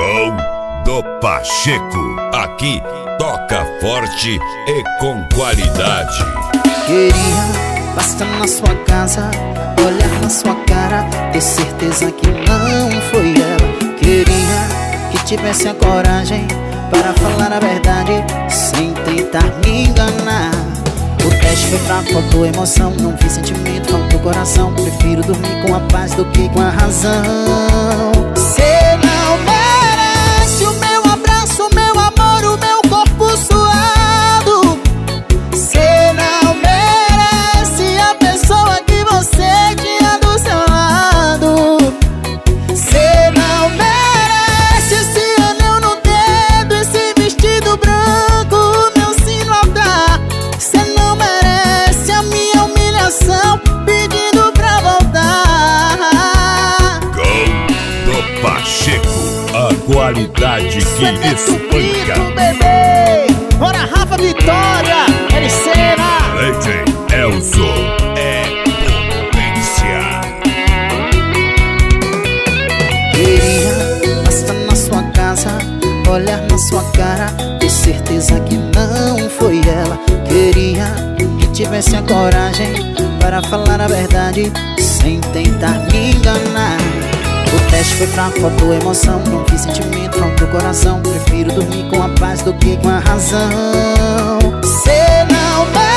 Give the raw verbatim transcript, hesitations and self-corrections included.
Gol do Pacheco. Aqui toca forte e com qualidade. Queria passar na sua casa, olhar na sua cara, ter certeza que não foi ela. Queria que tivesse a coragem para falar a verdade sem tentar me enganar. O teste foi fraco, faltou emoção, não vi sentimento, faltou coração. Prefiro dormir com a paz do que com a razão. Cê não merece o meu abraço, o meu amor, o meu corpo suado. Cê não merece a pessoa que você tinha do seu lado. Cê não merece esse anel no dedo, esse vestido branco, meu sino a dar. Cê não merece a minha humilhação pedindo pra voltar. Gol do Pacheco. A qualidade que espanca. Bebê, bora Rafa Vitória, L C na Leite Elzo é potência. Queria passar na sua casa, olhar na sua cara, ter certeza que não foi ela. Queria que tivesse a coragem para falar a verdade sem tentar me enganar. O teste foi fraco, faltou emoção, não vi sentimento, faltou coração. Prefiro dormir com a paz do que com a razão. Cê não vai